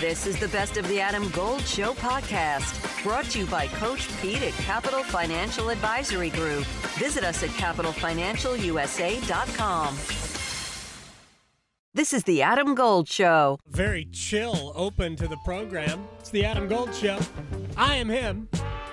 This is the Best of the Adam Gold Show podcast, brought to you by Coach Pete at Capital Financial Advisory Group. Visit us at capitalfinancialusa.com. This is the Adam Gold Show. Very chill open to the program. It's the Adam Gold Show. I am him.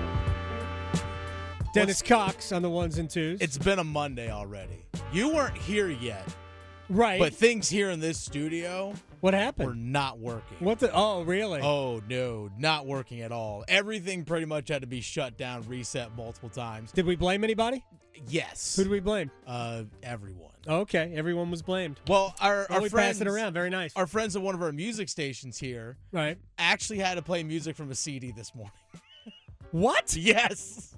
Dennis Cox on the ones and twos. It's been a Monday already. You weren't here yet. Right. But things here in this studio what were happened? not working. What the? Oh, really? Oh, no. Not working at all. Everything pretty much had to be shut down, reset multiple times. Did we blame anybody? Yes. Who did we blame? Everyone. Okay, everyone was blamed. Well, our we friends passed it around. Very nice. Our friends at one of our music stations here Right. actually had to play music from a CD this morning. What? Yes.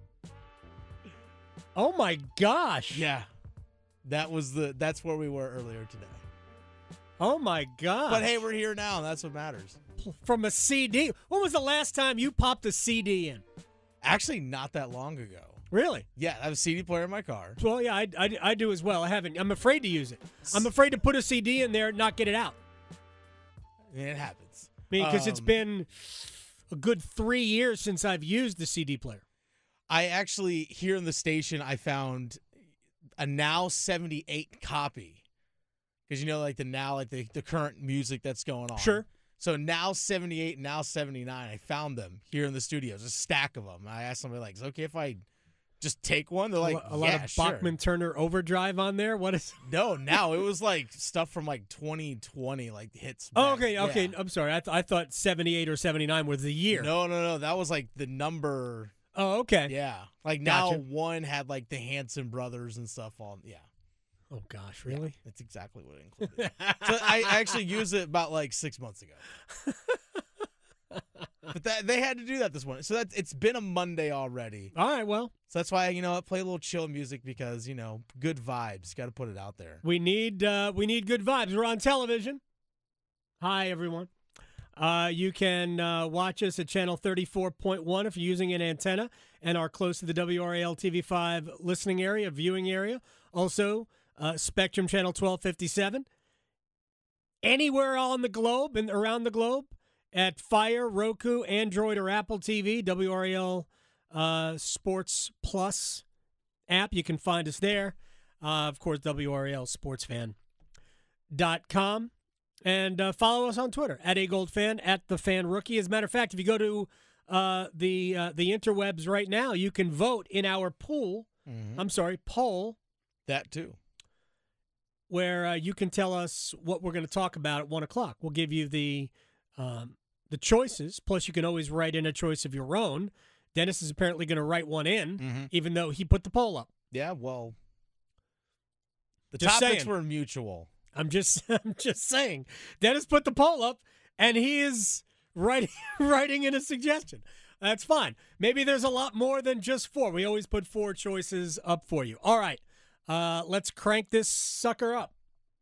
Oh my gosh. Yeah. That's where we were earlier today. Oh my gosh. But hey, we're here now, and that's what matters. From a CD. When was the last time you popped a CD in? Actually, not that long ago. Really? Yeah, I have a CD player in my car. Well, yeah, I do as well. I haven't. I'm afraid to use it. I'm afraid to put a CD in there and not get it out. It happens. Because it's been a good 3 years since I've used the CD player. I actually, here in the station, I found a Now 78 copy. Because, the current music that's going on. Sure. So Now 78 and Now 79, I found them here in the studio. There's a stack of them. I asked somebody, is it okay if I just take one? They're like, a lot of Bachman Turner Overdrive on there? What is? No, now it was stuff from 2020, hits. Oh, back. okay. Yeah. I'm sorry. I thought 78 or 79 was the year. No. That was the number. Oh, okay. Yeah. Now one had the Hanson brothers and stuff on. Yeah. Oh, gosh. Really? Yeah, that's exactly what it included. So I actually used it about 6 months ago. But they had to do that this morning. So it's been a Monday already. All right, well. So that's why, play a little chill music because, good vibes. Got to put it out there. We need good vibes. We're on television. Hi, everyone. You can watch us at channel 34.1 if you're using an antenna and are close to the WRAL TV5 listening area, viewing area. Also, Spectrum channel 1257. Anywhere on the globe and around the globe at Fire, Roku, Android, or Apple TV, WRAL Sports Plus app. You can find us there. Of course, WRALSportsFan.com. And follow us on Twitter, at AGoldFan, at TheFanRookie. As a matter of fact, if you go to the interwebs right now, you can vote in our poll. Poll. That too. Where you can tell us what we're going to talk about at 1 o'clock. We'll give you the choices. Plus, you can always write in a choice of your own. Dennis is apparently going to write one in, even though he put the poll up. Yeah, well, the Just topics saying. were mutual. I'm just saying. Dennis put the poll up, and he is writing in a suggestion. That's fine. Maybe there's a lot more than just 4. We always put 4 choices up for you. All right. Let's crank this sucker up.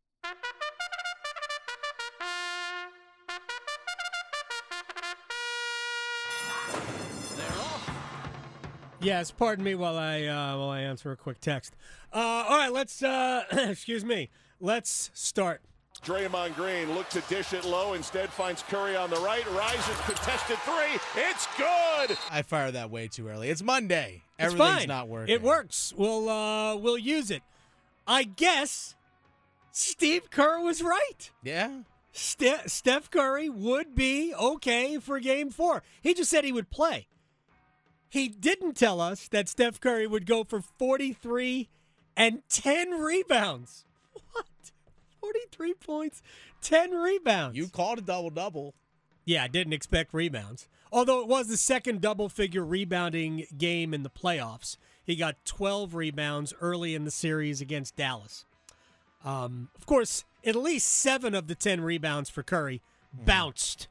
Yes, pardon me while I answer a quick text. All right, let's excuse me. Let's start. Draymond Green looked to dish it low, instead finds Curry on the right, rises, contested three, it's good! I fired that way too early. It's Monday. It's Everything's fine. not working. It works. We'll use it. I guess Steve Kerr was right. Yeah. Steph Curry would be okay for Game 4. He just said he would play. He didn't tell us that Steph Curry would go for 43 and 10 rebounds. What? 43 points, 10 rebounds. You called a double-double. Yeah, I didn't expect rebounds. Although it was the second double-figure rebounding game in the playoffs. He got 12 rebounds early in the series against Dallas. Of course, at least 7 of the 10 rebounds for Curry bounced.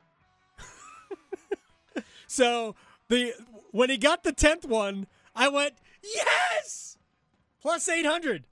So when he got the 10th one, I went, yes! Plus 800.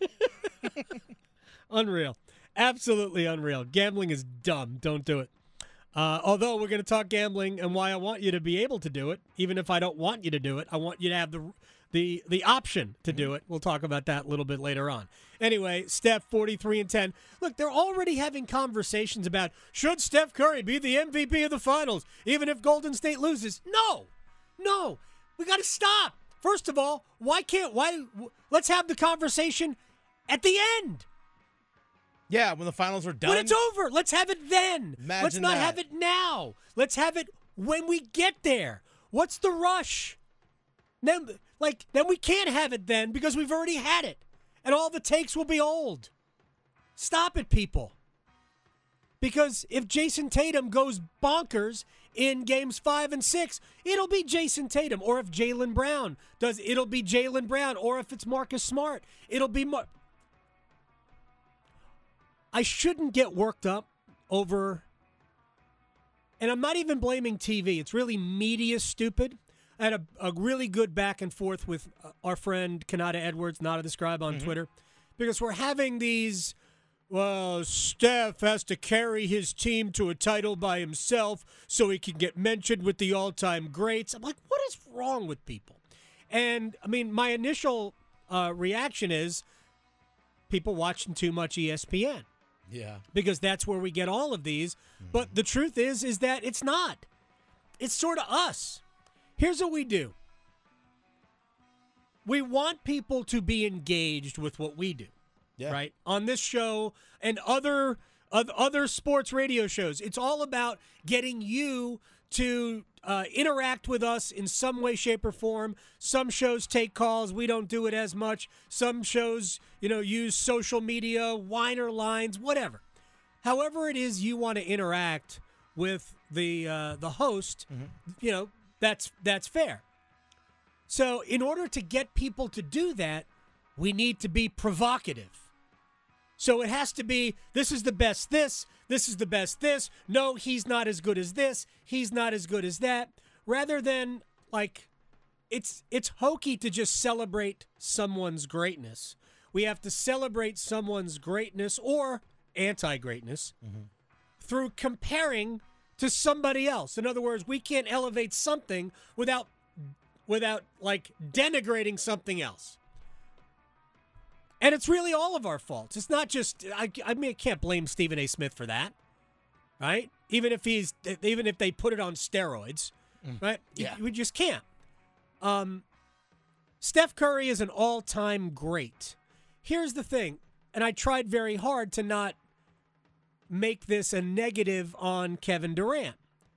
Unreal. Absolutely unreal. Gambling is dumb. Don't do it. Although we're going to talk gambling and why I want you to be able to do it, even if I don't want you to do it. I want you to have the option to do it. We'll talk about that a little bit later on. Anyway, Steph 43-10. Look, they're already having conversations about should Steph Curry be the MVP of the finals, even if Golden State loses. No, we got to stop. First of all, let's have the conversation at the end. Yeah, when the finals are done. When it's over, let's have it then. Imagine let's not that. have it now. Let's have it when we get there. What's the rush? Then we can't have it then because we've already had it. And all the takes will be old. Stop it, people. Because if Jason Tatum goes bonkers in games 5 and 6, it'll be Jason Tatum. Or if Jaylen Brown does, it'll be Jaylen Brown. Or if it's Marcus Smart, it'll be I shouldn't get worked up over, and I'm not even blaming TV. It's really media stupid. I had a really good back and forth with our friend Kanata Edwards, Nada the Scribe on Twitter, because we're having these, well, Steph has to carry his team to a title by himself so he can get mentioned with the all-time greats. I'm like, what is wrong with people? And, I mean, my initial reaction is people watching too much ESPN. Yeah. Because that's where we get all of these. But the truth is that it's not. It's sort of us. Here's what we do. We want people to be engaged with what we do. Yeah. Right? On this show and other sports radio shows. It's all about getting you to interact with us in some way, shape, or form. Some shows take calls. We don't do it as much. Some shows, use social media, whiner lines, whatever. However it is you want to interact with the host, that's fair. So in order to get people to do that, we need to be provocative. So it has to be, this is the best this is the best this, no, he's not as good as this, he's not as good as that, rather than, it's hokey to just celebrate someone's greatness. We have to celebrate someone's greatness or anti-greatness through comparing to somebody else. In other words, we can't elevate something without denigrating something else. And it's really all of our faults. It's not just I can't blame Stephen A. Smith for that, right? Even if they put it on steroids, right? Yeah. We just can't. Steph Curry is an all-time great. Here's the thing, and I tried very hard to not make this a negative on Kevin Durant.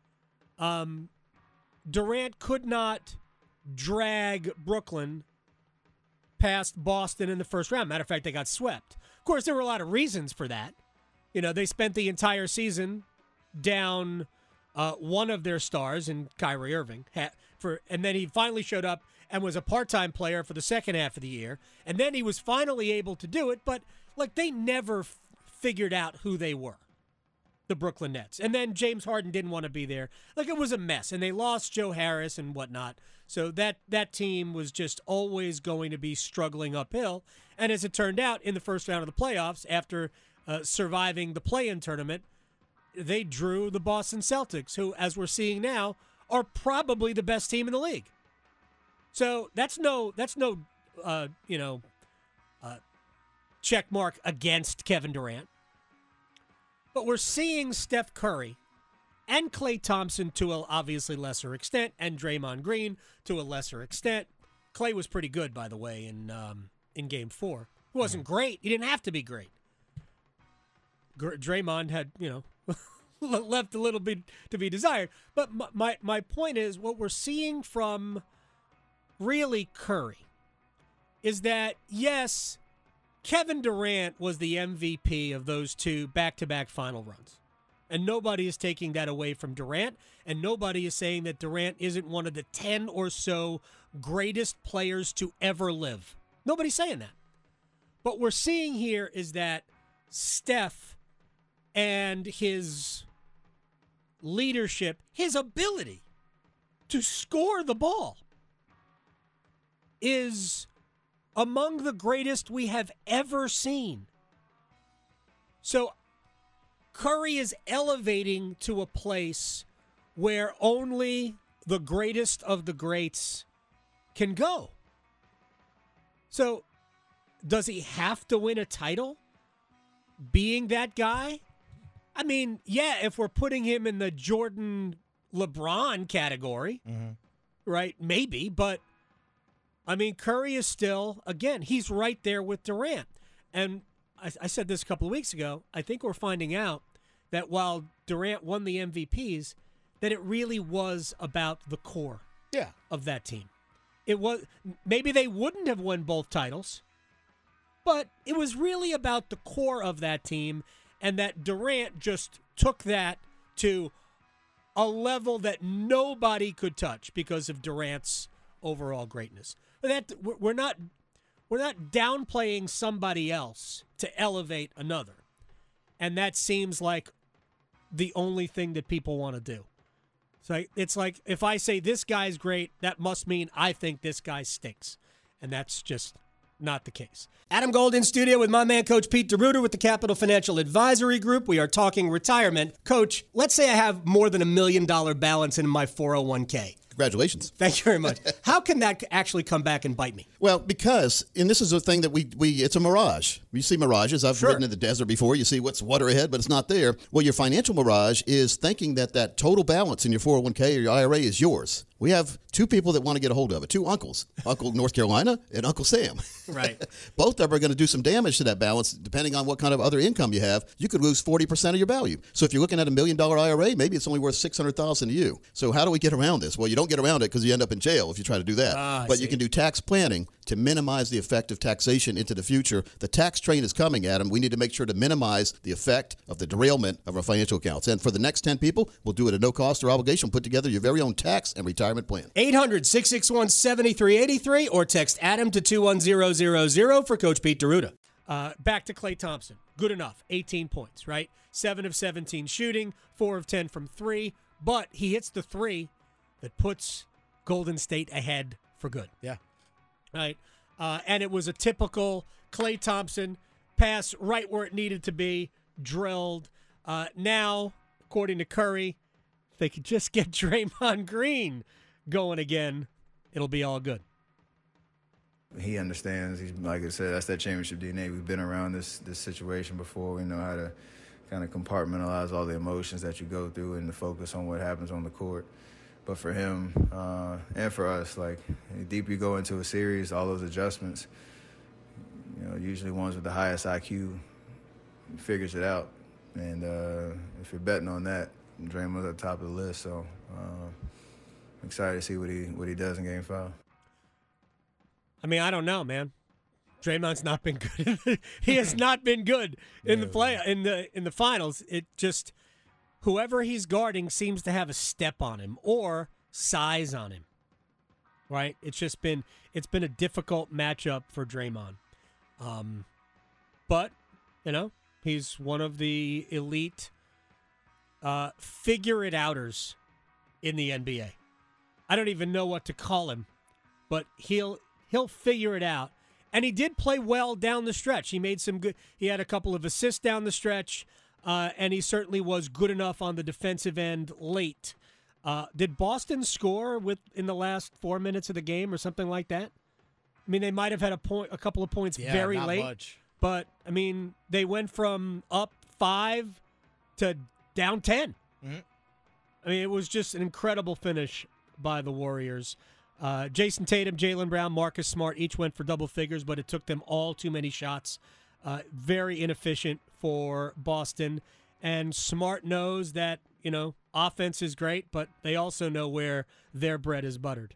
Durant could not drag Brooklyn past Boston in the first round. Matter of fact, they got swept. Of course, there were a lot of reasons for that. They spent the entire season down one of their stars in Kyrie Irving, and then he finally showed up and was a part-time player for the second half of the year, and then he was finally able to do it, but they never figured out who they were, the Brooklyn Nets. And then James Harden didn't want to be there. It was a mess, and they lost Joe Harris and whatnot. So that team was just always going to be struggling uphill. And as it turned out, in the first round of the playoffs, after surviving the play-in tournament, they drew the Boston Celtics, who, as we're seeing now, are probably the best team in the league. So that's no check mark against Kevin Durant. But we're seeing Steph Curry and Klay Thompson to a obviously lesser extent, and Draymond Green to a lesser extent. Klay was pretty good, by the way, in Game 4. He wasn't great. He didn't have to be great. Draymond had, left a little bit to be desired. But my point is, what we're seeing from really Curry is that, yes, Kevin Durant was the MVP of those two back-to-back final runs. And nobody is taking that away from Durant, and nobody is saying that Durant isn't one of the 10 or so greatest players to ever live. Nobody's saying that. What we're seeing here is that Steph and his leadership, his ability to score the ball is among the greatest we have ever seen. So Curry is elevating to a place where only the greatest of the greats can go. So does he have to win a title being that guy? I mean, yeah, if we're putting him in the Jordan LeBron category, right, maybe. But, I mean, Curry is still, again, he's right there with Durant. And I said this a couple of weeks ago, I think we're finding out that while Durant won the MVPs, that it really was about the core of that team. It was, maybe they wouldn't have won both titles, but it was really about the core of that team, and that Durant just took that to a level that nobody could touch because of Durant's overall greatness. But we're not downplaying somebody else to elevate another. And that seems like the only thing that people want to do. So it's like, if I say this guy's great, that must mean I think this guy stinks. And that's just not the case. Adam Gold in studio with my man, Coach Pete DeRuiter with the Capital Financial Advisory Group. We are talking retirement. Coach, let's say I have more than $1 million balance in my 401k. Congratulations. Thank you very much. How can that actually come back and bite me? Well, because, and this is a thing that we it's a mirage. You see mirages. I've ridden in the desert before. You see what's water ahead, but it's not there. Well, your financial mirage is thinking that total balance in your 401k or your IRA is yours. We have two people that want to get a hold of it, two uncles, Uncle North Carolina and Uncle Sam. Right. Both of them are going to do some damage to that balance depending on what kind of other income you have. You could lose 40% of your value. So if you're looking at $1 million IRA, maybe it's only worth $600,000 to you. So how do we get around this? Well, you don't get around it because you end up in jail if you try to do that. But you can do tax planning to minimize the effect of taxation into the future. The tax train is coming, Adam. We need to make sure to minimize the effect of the derailment of our financial accounts. And for the next 10 people, we'll do it at no cost or obligation. Put together your very own tax and retirement plan. 800-661-7383 or text Adam to 21000 for Coach Pete DeRuiter. Back to Klay Thompson. Good enough. 18 points, right? 7 of 17 shooting, 4 of 10 from 3. But he hits the 3 that puts Golden State ahead for good. Yeah. Right? And it was a typical Klay Thompson pass right where it needed to be, drilled. Now, according to Curry, if they could just get Draymond Green going again, it'll be all good. He understands. He's, like I said, that's that championship DNA. We've been around this situation before. We know how to kind of compartmentalize all the emotions that you go through and to focus on what happens on the court. But for him and for us, like, the deeper you go into a series, all those adjustments, usually ones with the highest IQ figures it out. And if you're betting on that, Draymond's at the top of the list. So I'm excited to see what he does in Game 5. I mean, I don't know, man. Draymond's not been good. He has not been good in the finals. It just, whoever he's guarding seems to have a step on him or size on him. Right? It's been a difficult matchup for Draymond. But, he's one of the elite figure-it-outers in the NBA. I don't even know what to call him, but he'll figure it out. And he did play well down the stretch. He made some good. He had a couple of assists down the stretch, and he certainly was good enough on the defensive end late. Did Boston score in the last 4 minutes of the game or something like that? I mean, they might have had a couple of points very not late, much. but I mean, they went from up 5 to down 10. Mm-hmm. I mean, it was just an incredible finish by the Warriors. Jason Tatum, Jaylen Brown, Marcus Smart each went for double figures, but it took them all too many shots. Very inefficient for Boston. And Smart knows that, offense is great, but they also know where their bread is buttered.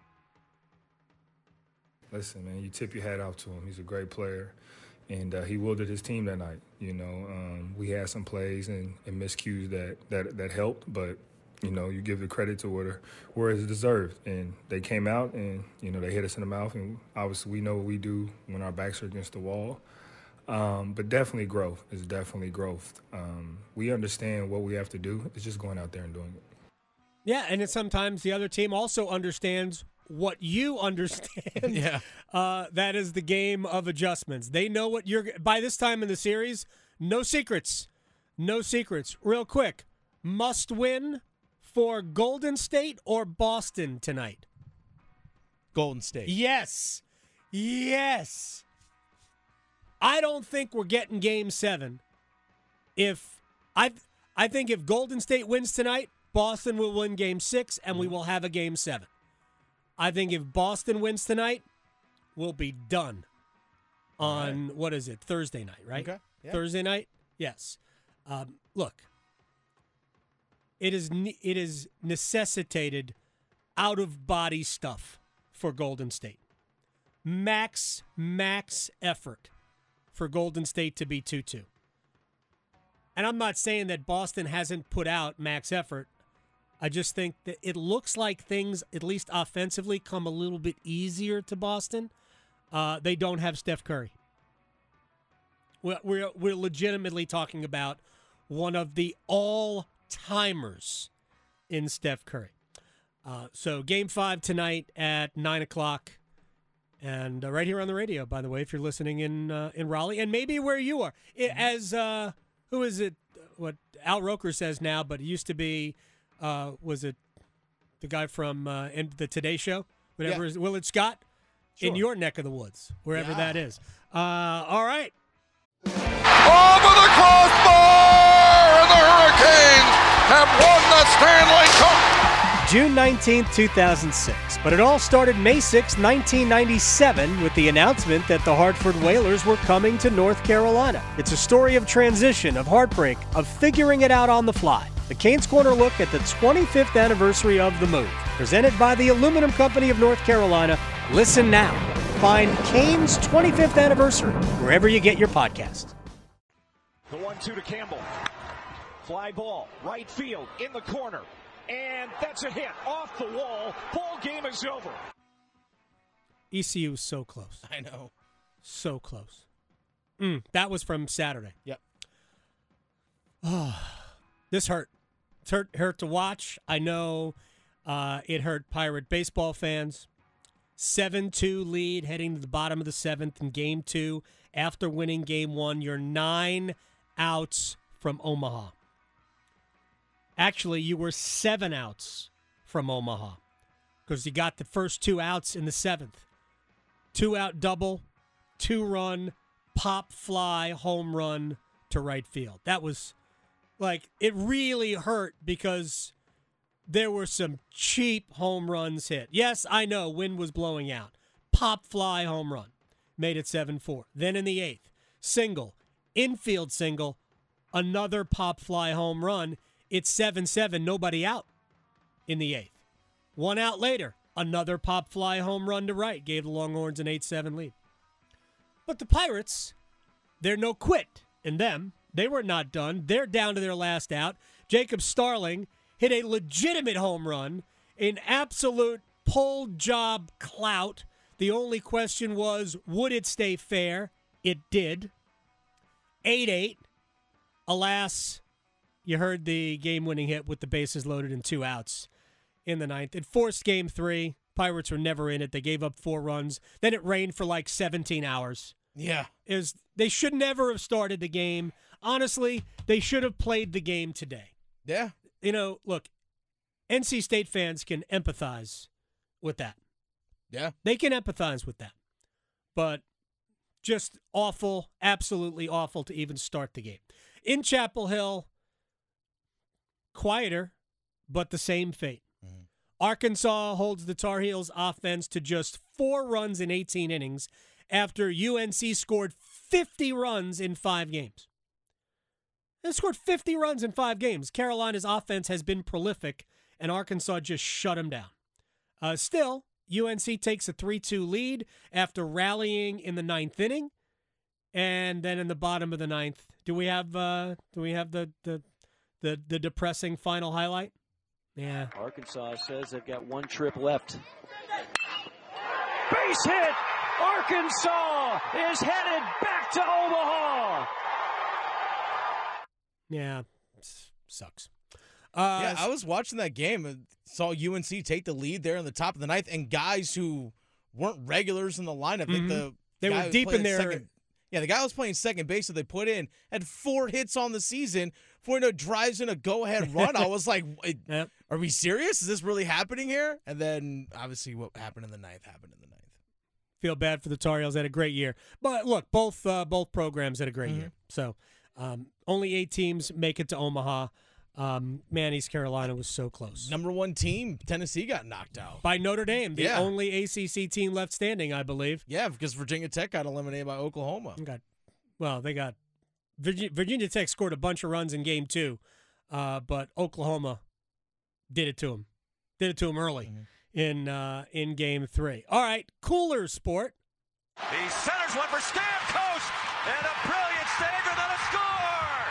Listen, man, you tip your hat off to him. He's a great player, and he wielded his team that night. We had some plays and miscues that helped, but you give the credit to where it's deserved. And they came out and, they hit us in the mouth. And obviously we know what we do when our backs are against the wall. But definitely growth is definitely growth. We understand what we have to do. It's just going out there and doing it. Yeah, and sometimes the other team also understands what you understand. Yeah. That is the game of adjustments. They know what by this time in the series, no secrets. No secrets. Real quick, must win for Golden State or Boston tonight? Golden State. Yes. Yes. I don't think we're getting Game 7. I think if Golden State wins tonight, Boston will win Game 6, and we will have a Game 7. I think if Boston wins tonight, we'll be done on, what is it, Thursday night, right? Okay. Yeah. Thursday night? Yes. Look, it is necessitated out-of-body stuff for Golden State. Max effort for Golden State to be 2-2. And I'm not saying that Boston hasn't put out max effort. I just think that it looks like things, at least offensively, come a little bit easier to Boston. They don't have Steph Curry. We're legitimately talking about one of the all-timers in Steph Curry. So Game 5 tonight at 9 o'clock. And right here on the radio, by the way, if you're listening in Raleigh, and maybe where you are. As, who is it, what Al Roker says now, but it used to be, was it the guy from the Today Show? Whatever, is Willard Scott? Sure. In your neck of the woods, wherever that is. All right. Over the crossbar, and the Hurricanes have won the Stanley Cup. June 19, 2006. But it all started May 6, 1997, with the announcement that the Hartford Whalers were coming to North Carolina. It's a story of transition, of heartbreak, of figuring it out on the fly. The Canes Corner look at the 25th anniversary of the move. Presented by the Aluminum Company of North Carolina. Listen now. Find Canes 25th Anniversary wherever you get your podcast. The 1-2 to Campbell. Fly ball, right field, in the corner. And that's a hit off the wall. Ball game is over. ECU is so close. I know. So close. That was from Saturday. Yep. This hurt. It's hurt to watch. I know it hurt Pirate baseball fans. 7-2 lead heading to the bottom of the 7th in Game 2. After winning Game 1, you're 9 outs from Omaha. Actually, you were 7 outs from Omaha because you got the first 2 outs in the 7th. 2-out double, 2-run, pop fly, home run to right field. That was, it really hurt because there were some cheap home runs hit. Yes, I know, wind was blowing out. Pop fly, home run. Made it 7-4. Then in the 8th, single, infield single, another pop fly home run. It's 7-7, nobody out in the 8th. 1 out later, another pop fly home run to right. Gave the Longhorns an 8-7 lead. But the Pirates, they're no quit in them. They were not done. They're down to their last out. Jacob Starling hit a legitimate home run, an absolute pull job clout. The only question was, would it stay fair? It did. 8-8. Alas, you heard the game-winning hit with the bases loaded and 2 outs in the 9th. It forced Game 3. Pirates were never in it. They gave up 4 runs. Then it rained for 17 hours. Yeah. They should never have started the game. Honestly, they should have played the game today. Yeah. Look, NC State fans can empathize with that. Yeah. They can empathize with that. But just awful, absolutely awful to even start the game. In Chapel Hill, quieter, but the same fate. Mm-hmm. Arkansas holds the Tar Heels offense to just 4 runs in 18 innings after UNC scored 50 runs in 5 games. They scored 50 runs in 5 games. Carolina's offense has been prolific, and Arkansas just shut them down. Still, UNC takes a 3-2 lead after rallying in the 9th inning, and then in the bottom of the 9th, do we have the depressing final highlight? Yeah. Arkansas says they've got 1 trip left. Base hit! Arkansas is headed back to Omaha. Yeah, sucks. I was watching that game and saw UNC take the lead there in the top of the 9th, and guys who weren't regulars in the lineup. I think they were deep in their. The guy who was playing second base that they put in had 4 hits on the season. 4 drives in a go-ahead run. I was like, yep. Are we serious? Is this really happening here? And then, obviously, what happened in the 9th happened in the 9th. feel bad for the Tar Heels. They had a great year. But look, both programs had a great year. So only 8 teams make it to Omaha. Man, East Carolina was so close. Number 1 team, Tennessee, got knocked out. By Notre Dame, the only ACC team left standing, I believe. Yeah, because Virginia Tech got eliminated by Oklahoma. They got Virginia Tech scored a bunch of runs in Game 2, but Oklahoma did it to them. Did it to them early in Game 3. All right, cooler sport. The centers one for Stamkos, and a brilliant save and then a score!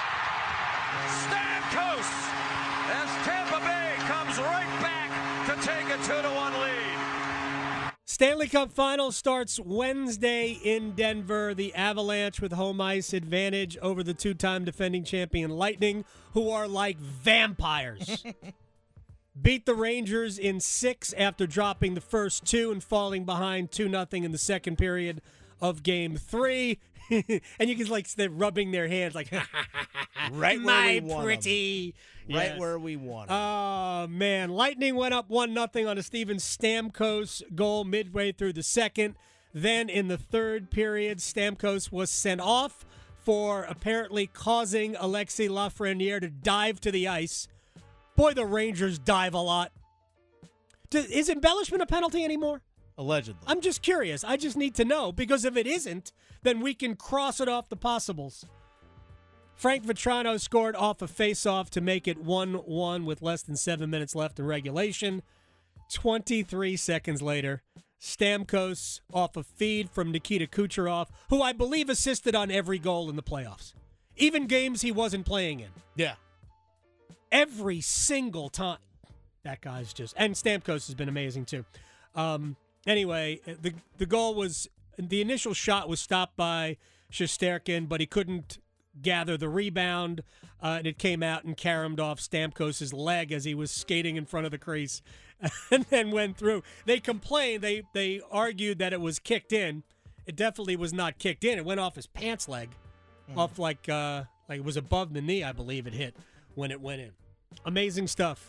Stamkos, as Tampa Bay comes right back to take a 2-1 lead. Stanley Cup Final starts Wednesday in Denver. The Avalanche with home ice advantage over the 2-time defending champion Lightning, who are like vampires. Beat the Rangers in 6 after dropping the first 2 and falling behind 2-0 in the second period of Game 3. And you can they're rubbing their hands like, right where my we want pretty. Right Yes. where we want 'em. Oh, man. Lightning went up 1-0 on a Steven Stamkos goal midway through the second. Then in the third period, Stamkos was sent off for apparently causing Alexis Lafreniere to dive to the ice. Boy, the Rangers dive a lot. Is embellishment a penalty anymore? Allegedly. I'm just curious. I just need to know, because if it isn't, then we can cross it off the possibles. Frank Vetrano scored off a face-off to make it 1-1 with less than 7 minutes left in regulation. 23 seconds later, Stamkos off a feed from Nikita Kucherov, who I believe assisted on every goal in the playoffs. Even games he wasn't playing in. Yeah. Every single time. That guy's just... And Stamkos has been amazing, too. Anyway, the goal was... The initial shot was stopped by Shesterkin, but he couldn't gather the rebound, and it came out and caromed off Stamkos' leg as he was skating in front of the crease and then went through. They complained. They argued that it was kicked in. It definitely was not kicked in. It went off his pants leg, off like it was above the knee, I believe it hit when it went in. Amazing stuff.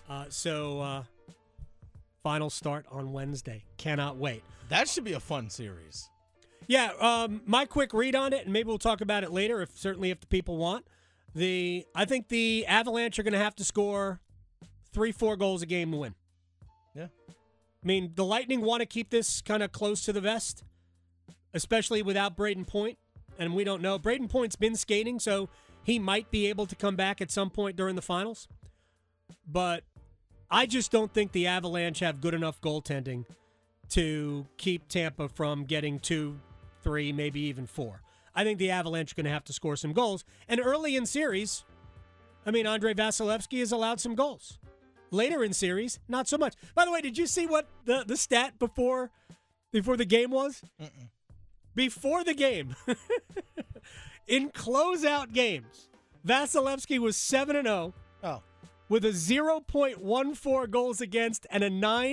Final start on Wednesday. Cannot wait. That should be a fun series. Yeah, my quick read on it, and maybe we'll talk about it later, if the people want. I think the Avalanche are going to have to score 3-4 goals a game to win. Yeah. I mean, the Lightning want to keep this kind of close to the vest, especially without Braden Point, and we don't know. Braden Point's been skating, so he might be able to come back at some point during the finals. But I just don't think the Avalanche have good enough goaltending to keep Tampa from getting 2, 3, maybe even 4. I think the Avalanche are going to have to score some goals. And early in series, Andrei Vasilevsky has allowed some goals. Later in series, not so much. By the way, did you see what the stat before the game was? Mm-mm. Before the game, in closeout games, Vasilevsky was 7-0. Oh. With a 0.14 goals against and a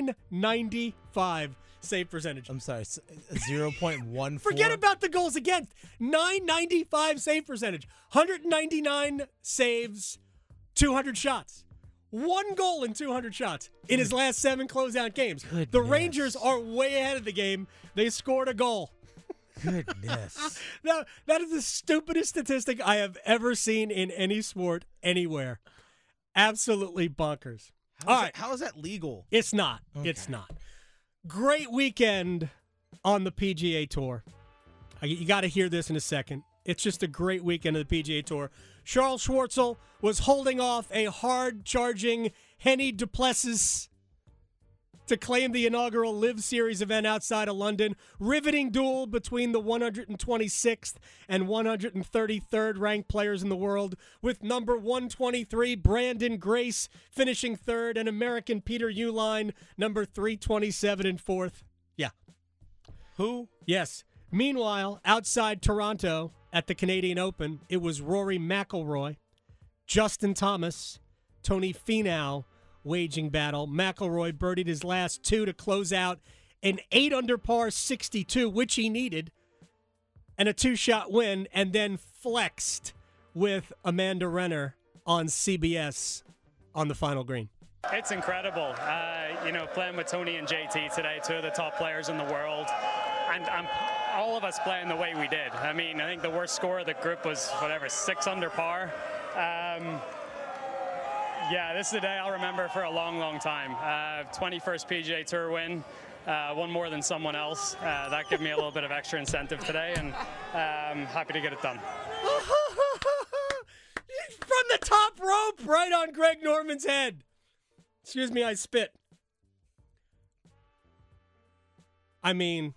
.995 save percentage. I'm sorry, 0.14? Forget about the goals against. .995 save percentage. 199 saves, 200 shots. 1 goal in 200 shots in his last 7 closeout games. Goodness. The Rangers are way ahead of the game. They scored a goal. Goodness. Now, that is the stupidest statistic I have ever seen in any sport anywhere. Absolutely bonkers. How is that legal? It's not. Okay. It's not. Great weekend on the PGA Tour. You got to hear this in a second. It's just a great weekend of the PGA Tour. Charles Schwartzel was holding off a hard-charging Henny Duplessis to claim the inaugural Live Series event outside of London. Riveting duel between the 126th and 133rd ranked players in the world, with number 123 Brandon Grace finishing third and American Peter Uihlein number 327 and fourth. Yeah. Who? Yes. Meanwhile, outside Toronto at the Canadian Open, it was Rory McIlroy, Justin Thomas, Tony Finau waging battle. McIlroy birdied his last 2 to close out an 8-under par 62, which he needed, and a 2-shot win, and then flexed with Amanda Renner on CBS on the final green. It's incredible. Playing with Tony and JT today, two of the top players in the world, and all of us playing the way we did. I mean, I think the worst score of the group was, 6 under par. This is a day I'll remember for a long, long time. 21st PGA Tour win, one more than someone else. That gave me a little bit of extra incentive today, and I'm happy to get it done. From the top rope, right on Greg Norman's head. Excuse me, I spit. I mean,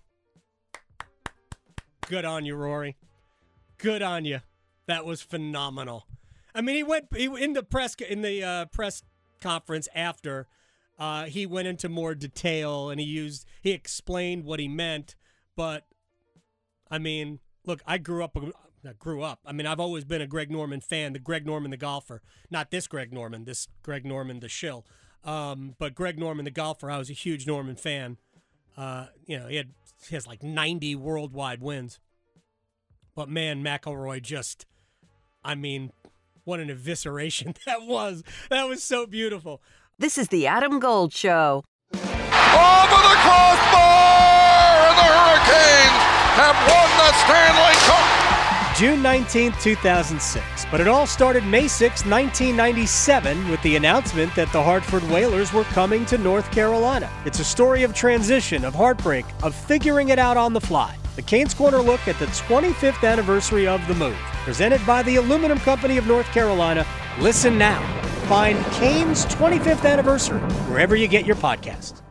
good on you, Rory. Good on you. That was phenomenal. I mean, he went in the press conference after. He went into more detail and he explained what he meant. But I mean, look, I grew up. I mean, I've always been a Greg Norman fan. The Greg Norman, the golfer, not this Greg Norman. This Greg Norman, the shill. But Greg Norman, the golfer, I was a huge Norman fan. He has like 90 worldwide wins. But man, McIlroy just, I mean, what an evisceration that was. That was so beautiful. This is the Adam Gold Show. Over the crossbar, and the Hurricanes have won the Stanley Cup. June 19, 2006. But it all started May 6, 1997, with the announcement that the Hartford Whalers were coming to North Carolina. It's a story of transition, of heartbreak, of figuring it out on the fly. The Canes Corner look at the 25th anniversary of the move. Presented by the Aluminum Company of North Carolina. Listen now. Find Canes 25th Anniversary wherever you get your podcasts.